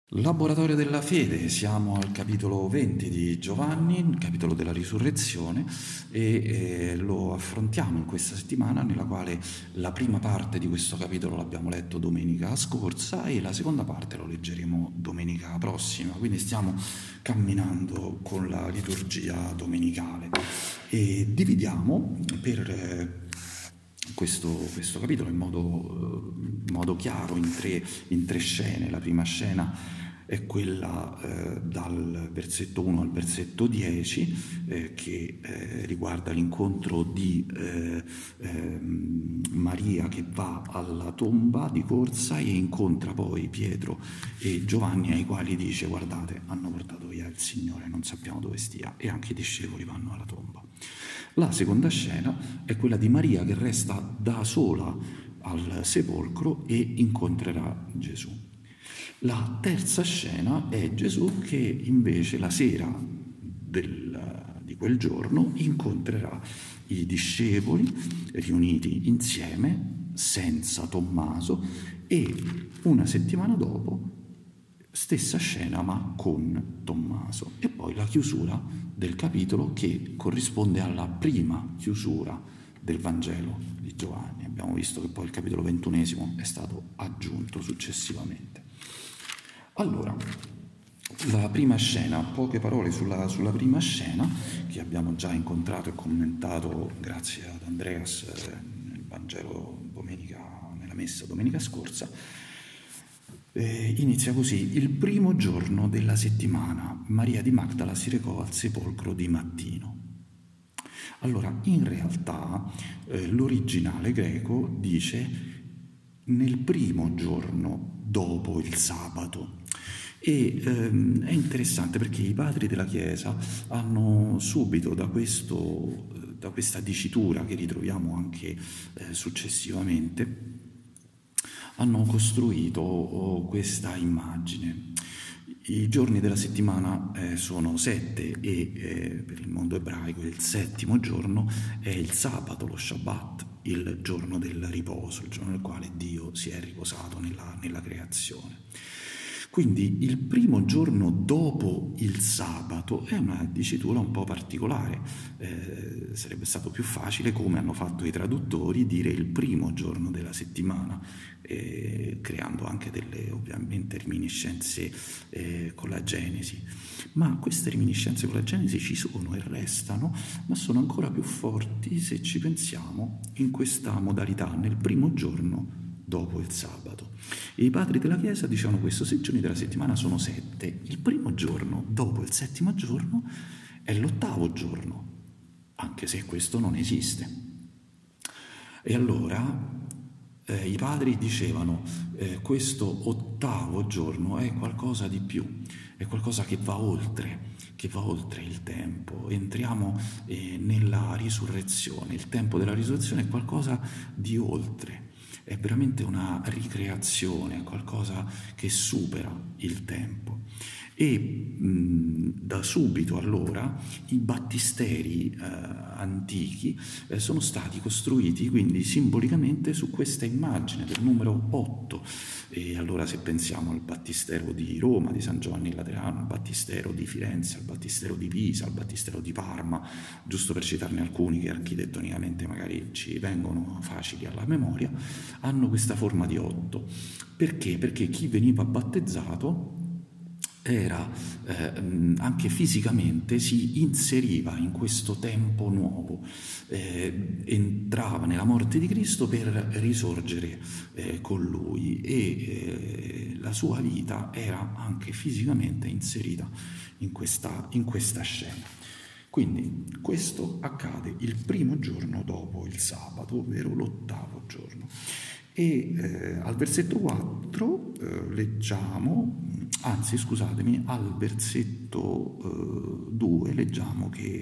Laboratorio della fede, siamo al capitolo 20 di Giovanni, il capitolo della risurrezione e lo affrontiamo in questa settimana nella quale la prima parte di questo capitolo l'abbiamo letto domenica scorsa e la seconda parte lo leggeremo domenica prossima, quindi stiamo camminando con la liturgia domenicale e dividiamo per questo capitolo in modo chiaro in tre scene. La prima scena è quella dal versetto 1 al versetto 10 che riguarda l'incontro di Maria che va alla tomba di corsa e incontra poi Pietro e Giovanni, ai quali dice: guardate, hanno portato via il Signore, non sappiamo dove stia, e anche i discepoli vanno alla tomba. La seconda scena è quella di Maria che resta da sola al sepolcro e incontrerà Gesù. La terza scena è Gesù che invece la sera di quel giorno incontrerà i discepoli riuniti insieme senza Tommaso e una settimana dopo stessa scena ma con Tommaso, e poi la chiusura del capitolo che corrisponde alla prima chiusura del Vangelo di Giovanni. Abbiamo visto che poi il capitolo 21 è stato aggiunto successivamente. Allora, la prima scena, poche parole sulla prima scena che abbiamo già incontrato e commentato grazie ad Andreas nel Vangelo nella messa domenica scorsa. Inizia così: il primo giorno della settimana Maria di Magdala si recò al sepolcro di mattino. Allora, in realtà l'originale greco dice nel primo giorno dopo il sabato. E è interessante perché i padri della Chiesa hanno subito da questa dicitura che ritroviamo anche successivamente, hanno costruito questa immagine. I giorni della settimana sono 7 e per il mondo ebraico il settimo giorno è il sabato, lo Shabbat, il giorno del riposo, il giorno nel quale Dio si è riposato nella creazione. Quindi il primo giorno dopo il sabato è una dicitura un po' particolare, sarebbe stato più facile, come hanno fatto i traduttori, dire il primo giorno della settimana, creando anche delle ovviamente reminiscenze con la Genesi. Ma queste reminiscenze con la Genesi ci sono e restano, ma sono ancora più forti se ci pensiamo in questa modalità, nel primo giorno dopo il sabato. E i padri della Chiesa dicevano questo: se i giorni della settimana sono 7, il primo giorno dopo il settimo giorno è l'8° giorno, anche se questo non esiste. E allora i padri dicevano questo 8° giorno è qualcosa di più, è qualcosa che va oltre il tempo. Entriamo nella risurrezione, il tempo della risurrezione è qualcosa di oltre. È veramente una ricreazione, qualcosa che supera il tempo. E da subito allora i battisteri antichi sono stati costruiti quindi simbolicamente su questa immagine del numero 8. E allora se pensiamo al battistero di Roma, di San Giovanni Laterano, al battistero di Firenze, al battistero di Pisa, al battistero di Parma, giusto per citarne alcuni che architettonicamente magari ci vengono facili alla memoria, hanno questa forma di 8. Perché? Perché chi veniva battezzato era anche fisicamente si inseriva in questo tempo nuovo, entrava nella morte di Cristo per risorgere con Lui e la sua vita era anche fisicamente inserita in questa scena. Quindi questo accade il primo giorno dopo il sabato, ovvero l'8° giorno. E al versetto 4 leggiamo, al versetto 2 leggiamo che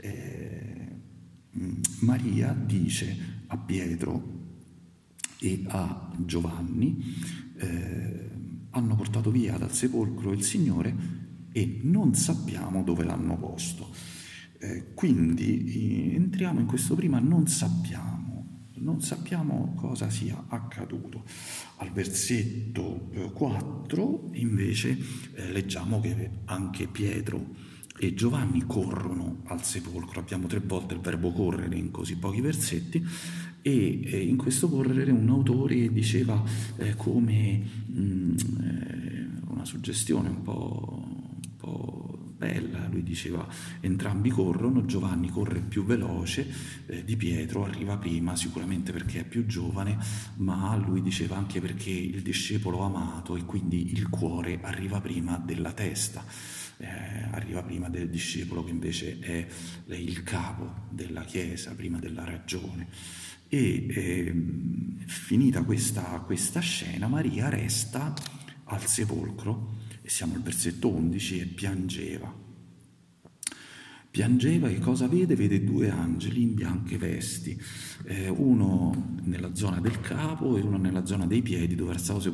Maria dice a Pietro e a Giovanni: hanno portato via dal sepolcro il Signore e non sappiamo dove l'hanno posto. Quindi entriamo in questo prima non sappiamo. non sappiamo cosa sia accaduto. Al versetto 4 invece leggiamo che anche Pietro e Giovanni corrono al sepolcro. Abbiamo 3 volte il verbo correre in così pochi versetti, e in questo correre un autore diceva come una suggestione un po' bella. Lui diceva: entrambi corrono, Giovanni corre più veloce di Pietro, arriva prima sicuramente perché è più giovane, ma lui diceva anche perché il discepolo amato, e quindi il cuore arriva prima della testa. Arriva prima del discepolo, che invece è il capo della Chiesa, prima della ragione. E finita questa scena, Maria resta al sepolcro, e siamo al versetto 11, e piangeva. Piangeva, e cosa vede? Vede 2 angeli in bianche vesti, uno nella zona del capo e uno nella zona dei piedi, dove era stato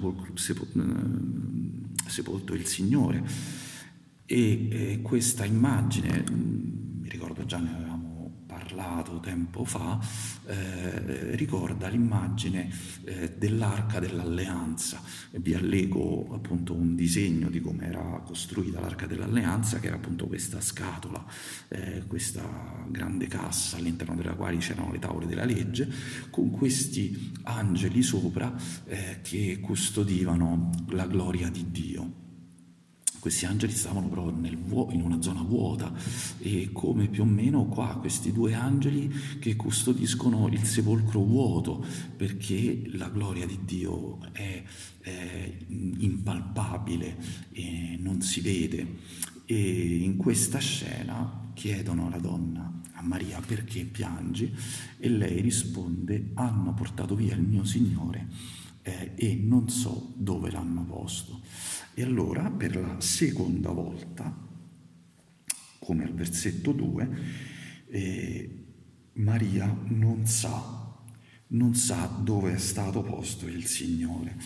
sepolto il Signore. E questa immagine, mi ricordo già ne avevamo parlato tempo fa, ricorda l'immagine dell'Arca dell'Alleanza. Vi allego appunto un disegno di come era costruita l'Arca dell'Alleanza, che era appunto questa scatola, questa grande cassa all'interno della quale c'erano le tavole della legge, con questi angeli sopra che custodivano la gloria di Dio. Questi angeli stavano però in una zona vuota, e come più o meno qua questi 2 angeli che custodiscono il sepolcro vuoto, perché la gloria di Dio è impalpabile e non si vede. E in questa scena chiedono alla donna, a Maria: perché piangi? E lei risponde: hanno portato via il mio Signore e non so dove l'hanno posto. E allora, per la seconda volta, come al versetto 2, Maria non sa dove è stato posto il Signore.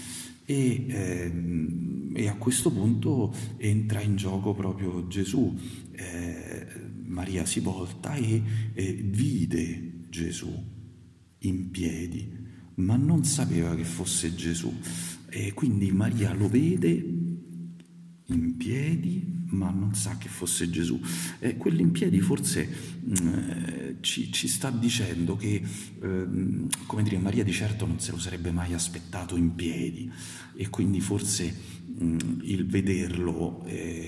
E a questo punto entra in gioco proprio Gesù. Maria si volta e vide Gesù in piedi, ma non sapeva che fosse Gesù. E quindi Maria lo vede in piedi, ma non sa che fosse Gesù. Quello in piedi forse ci sta dicendo che, come dire, Maria di certo non se lo sarebbe mai aspettato in piedi, e quindi forse il vederlo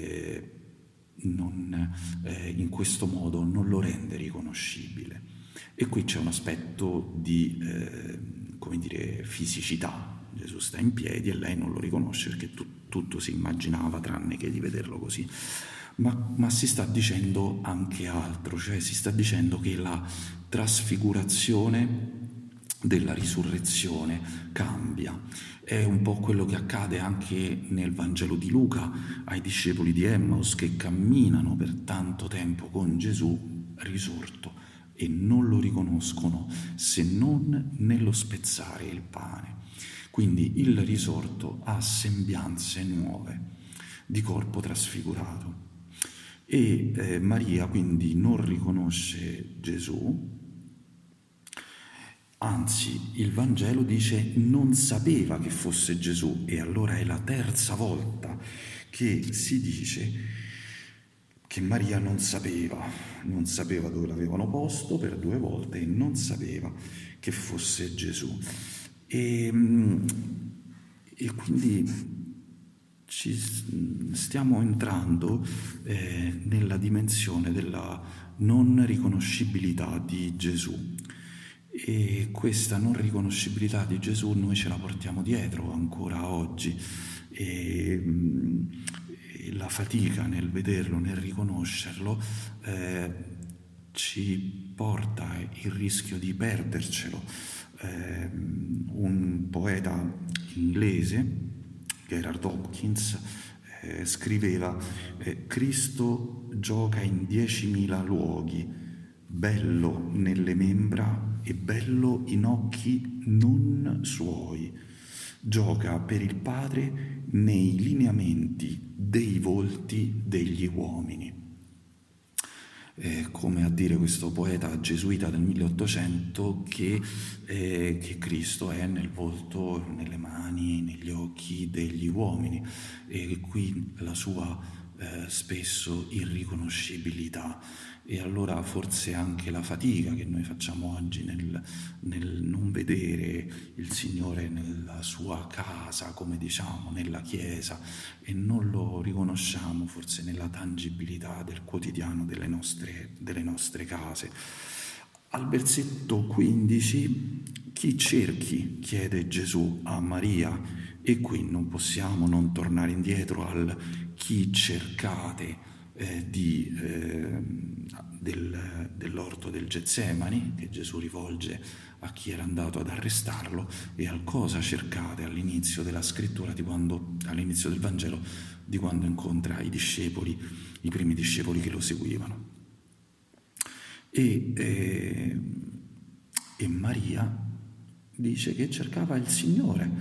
in questo modo non lo rende riconoscibile. E qui c'è un aspetto di, come dire, fisicità. Gesù sta in piedi e lei non lo riconosce, perché tutto si immaginava tranne che di vederlo così. Ma si sta dicendo anche altro, cioè si sta dicendo che la trasfigurazione della risurrezione cambia. È un po' quello che accade anche nel Vangelo di Luca ai discepoli di Emmaus, che camminano per tanto tempo con Gesù risorto e non lo riconoscono se non nello spezzare il pane. Quindi il risorto ha sembianze nuove di corpo trasfigurato. E Maria quindi non riconosce Gesù, anzi il Vangelo dice non sapeva che fosse Gesù, e allora è la terza volta che si dice che Maria non sapeva dove l'avevano posto per 2 volte, e non sapeva che fosse Gesù. E quindi ci stiamo entrando nella dimensione della non riconoscibilità di Gesù, e questa non riconoscibilità di Gesù noi ce la portiamo dietro ancora oggi, e la fatica nel vederlo, nel riconoscerlo, ci porta il rischio di perdercelo. Un poeta inglese, Gerard Hopkins, scriveva: Cristo gioca in 10.000 luoghi, bello nelle membra e bello in occhi non suoi, gioca per il Padre nei lineamenti dei volti degli uomini. come a dire questo poeta gesuita del 1800 che Cristo è nel volto, nelle mani, negli occhi degli uomini, e qui la sua spesso irriconoscibilità. E allora forse anche la fatica che noi facciamo oggi nel non vedere il Signore nella sua casa, come diciamo, nella Chiesa, e non lo riconosciamo forse nella tangibilità del quotidiano delle nostre case. Al versetto 15, chi cerchi? Chiede Gesù a Maria, e qui non possiamo non tornare indietro al chi cercate dell'orto del Getsemani, che Gesù rivolge a chi era andato ad arrestarlo, e al cosa cercate all'inizio della scrittura, all'inizio del Vangelo, di quando incontra i discepoli, i primi discepoli che lo seguivano. E Maria dice che cercava il Signore,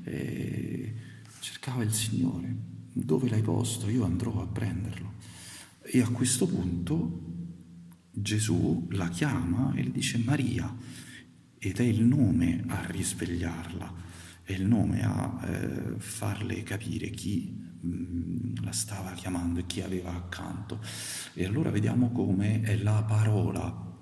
dove l'hai posto? Io andrò a prenderlo. E a questo punto Gesù la chiama e le dice Maria, ed è il nome a risvegliarla, è il nome a farle capire chi la stava chiamando e chi aveva accanto. E allora vediamo come è la parola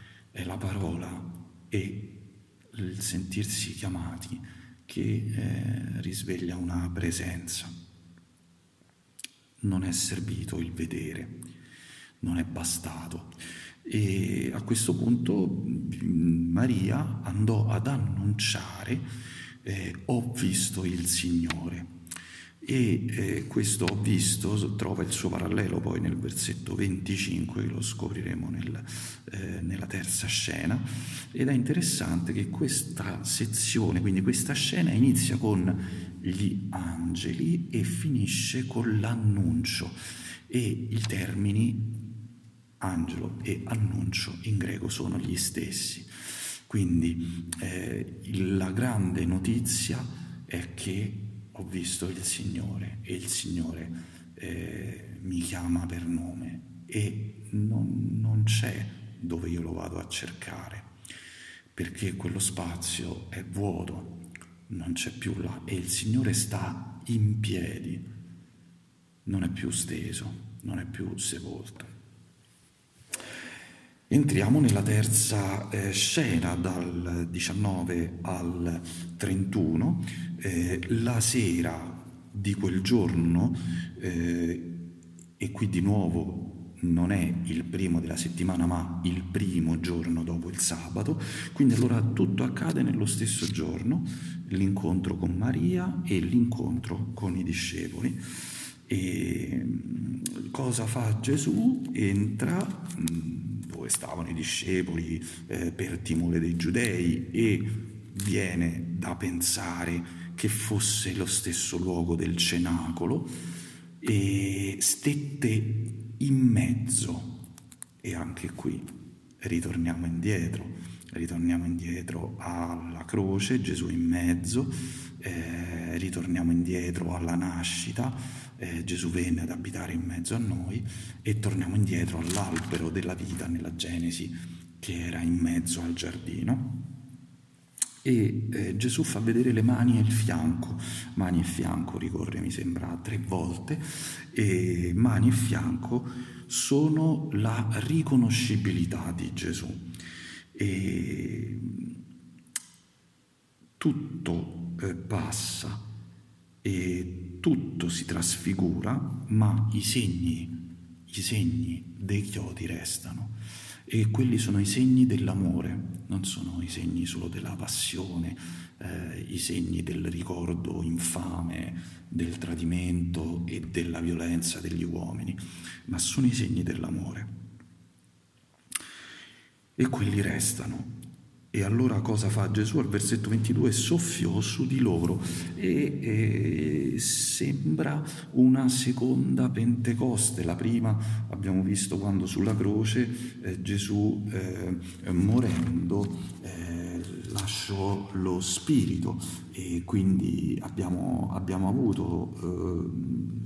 e il sentirsi chiamati che risveglia una presenza. Non è servito il vedere, non è bastato. E a questo punto Maria andò ad annunciare ho visto il Signore. E questo ho visto trova il suo parallelo poi nel versetto 25, che lo scopriremo nella terza scena, ed è interessante che questa sezione, quindi questa scena, inizia con gli angeli e finisce con l'annuncio, e i termini angelo e annuncio in greco sono gli stessi. Quindi la grande notizia è che ho visto il Signore, e il Signore mi chiama per nome, e non c'è dove io lo vado a cercare, perché quello spazio è vuoto, non c'è più là, e il Signore sta in piedi, non è più steso, non è più sepolto. Entriamo nella terza scena, dal 19 al 31, la sera di quel giorno, e qui di nuovo non è il primo della settimana ma il primo giorno dopo il sabato, quindi allora tutto accade nello stesso giorno, l'incontro con Maria e l'incontro con i discepoli. E cosa fa Gesù? Entra dove stavano i discepoli per timore dei giudei, e viene da pensare che fosse lo stesso luogo del cenacolo, e stette in mezzo. E anche qui ritorniamo indietro alla croce, Gesù in mezzo, ritorniamo indietro alla nascita, Gesù venne ad abitare in mezzo a noi, e torniamo indietro all'albero della vita nella Genesi, che era in mezzo al giardino. E Gesù fa vedere le mani e il fianco. Mani e fianco ricorre, mi sembra, 3 volte, e mani e fianco sono la riconoscibilità di Gesù. E tutto passa e tutto si trasfigura, ma i segni dei chiodi restano, e quelli sono i segni dell'amore, non sono i segni solo della passione, i segni del ricordo infame, del tradimento e della violenza degli uomini, ma sono i segni dell'amore, e quelli restano. E allora cosa fa Gesù? Al versetto 22 soffiò su di loro, e sembra una seconda Pentecoste. La prima abbiamo visto quando sulla croce Gesù morendo lasciò lo spirito, e quindi abbiamo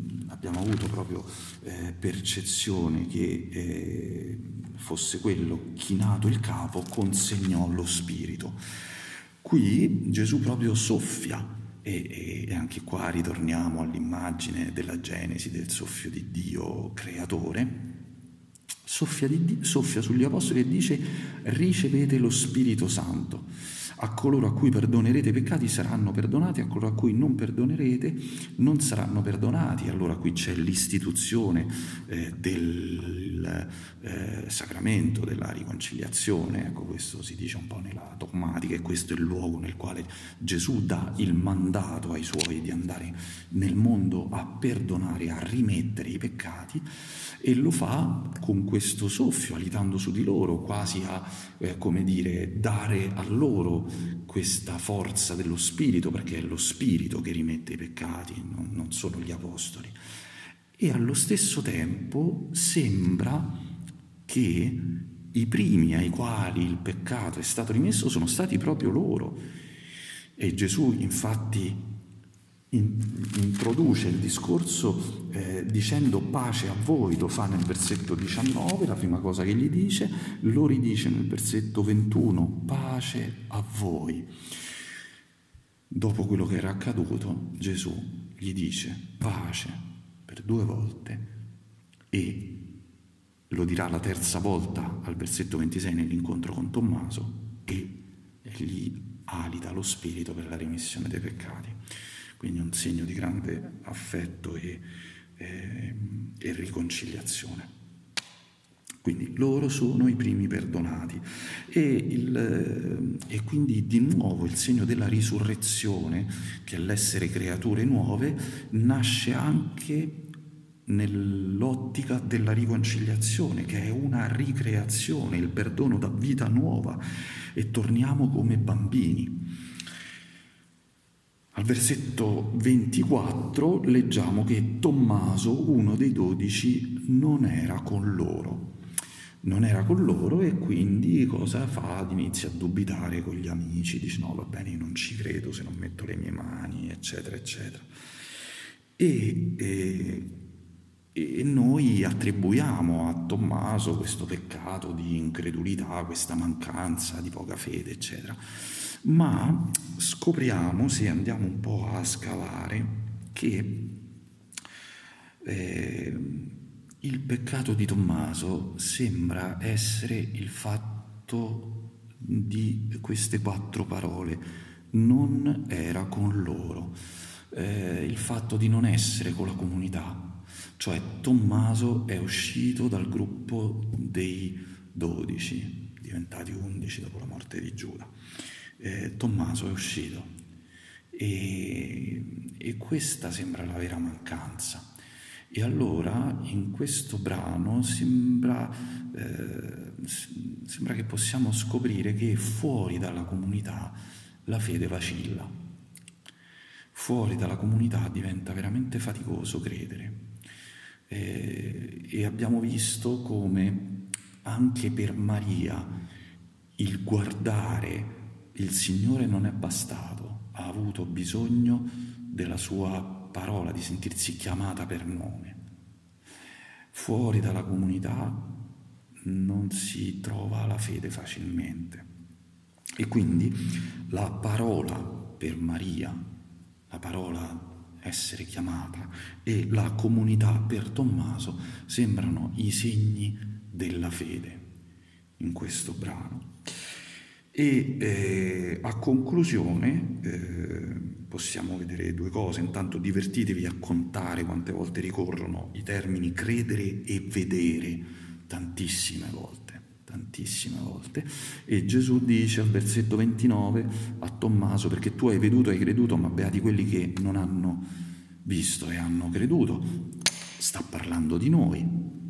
abbiamo avuto proprio percezione che fosse quello chinato il capo, consegnò lo spirito. Qui Gesù proprio soffia, e anche qua ritorniamo all'immagine della Genesi, del soffio di Dio creatore. Soffia sugli apostoli e dice: ricevete lo Spirito Santo. A coloro a cui perdonerete i peccati saranno perdonati, a coloro a cui non perdonerete non saranno perdonati. Allora qui c'è l'istituzione del sacramento della riconciliazione. Ecco, questo si dice un po' nella dogmatica, e questo è il luogo nel quale Gesù dà il mandato ai suoi di andare nel mondo a perdonare, a rimettere i peccati, e lo fa con questo soffio, alitando su di loro, quasi a, come dire, dare a loro questa forza dello Spirito, perché è lo Spirito che rimette i peccati, non sono gli apostoli. E allo stesso tempo sembra che i primi ai quali il peccato è stato rimesso sono stati proprio loro. E Gesù infatti introduce il discorso dicendo pace a voi, lo fa nel versetto 19, la prima cosa che gli dice, lo ridice nel versetto 21, pace a voi. Dopo quello che era accaduto, Gesù gli dice pace per 2 volte, e lo dirà la terza volta al versetto 26 nell'incontro con Tommaso, e gli alita lo Spirito per la remissione dei peccati. Quindi un segno di grande affetto e riconciliazione. Quindi loro sono i primi perdonati, e quindi di nuovo il segno della risurrezione, che è l'essere creature nuove, nasce anche nell'ottica della riconciliazione, che è una ricreazione. Il perdono dà vita nuova e torniamo come bambini. Al versetto 24 leggiamo che Tommaso, uno dei 12, non era con loro. Non era con loro, e quindi cosa fa? Inizia a dubitare con gli amici, dice no, va bene, io non ci credo se non metto le mie mani, eccetera, eccetera. E noi attribuiamo a Tommaso questo peccato di incredulità, questa mancanza di poca fede, eccetera. Ma scopriamo, se andiamo un po' a scavare, che il peccato di Tommaso sembra essere il fatto di queste 4 parole: non era con loro, il fatto di non essere con la comunità. Cioè Tommaso è uscito dal gruppo dei 12, diventati 11 dopo la morte di Giuda. Tommaso è uscito, e questa sembra la vera mancanza. E allora in questo brano sembra che possiamo scoprire che fuori dalla comunità la fede vacilla. Fuori dalla comunità diventa veramente faticoso credere. E abbiamo visto come anche per Maria il guardare il Signore non è bastato, ha avuto bisogno della sua parola, di sentirsi chiamata per nome. Fuori dalla comunità non si trova la fede facilmente, e quindi la parola per Maria, la parola essere chiamata, e la comunità per Tommaso sembrano i segni della fede in questo brano. E a conclusione possiamo vedere 2 cose. Intanto divertitevi a contare quante volte ricorrono i termini credere e vedere, tantissime volte, e Gesù dice al versetto 29 a Tommaso: perché tu hai veduto e hai creduto, ma beati quelli che non hanno visto e hanno creduto. Sta parlando di noi,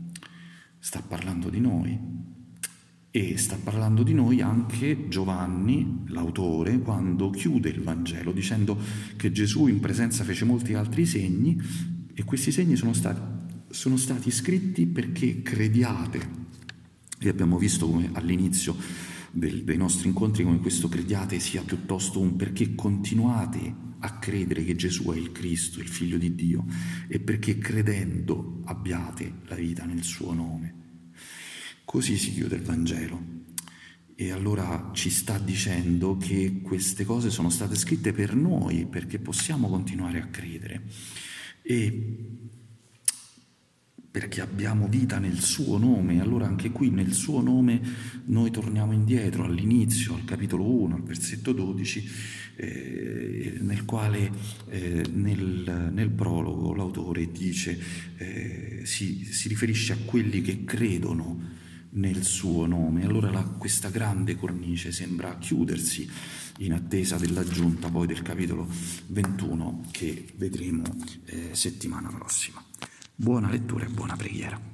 e sta parlando di noi anche Giovanni, l'autore, quando chiude il Vangelo dicendo che Gesù in presenza fece molti altri segni, e questi segni sono stati scritti perché crediate. E abbiamo visto come all'inizio dei nostri incontri come questo crediate sia piuttosto un perché continuate a credere che Gesù è il Cristo, il Figlio di Dio, e perché credendo abbiate la vita nel suo nome. Così si chiude il Vangelo. E allora ci sta dicendo che queste cose sono state scritte per noi, perché possiamo continuare a credere. E perché abbiamo vita nel suo nome. Allora anche qui nel suo nome noi torniamo indietro all'inizio, al capitolo 1, al versetto 12, nel quale nel prologo l'autore dice, si riferisce a quelli che credono nel suo nome. Allora questa grande cornice sembra chiudersi in attesa dell'aggiunta poi del capitolo 21 che vedremo settimana prossima. Buona lettura e buona preghiera.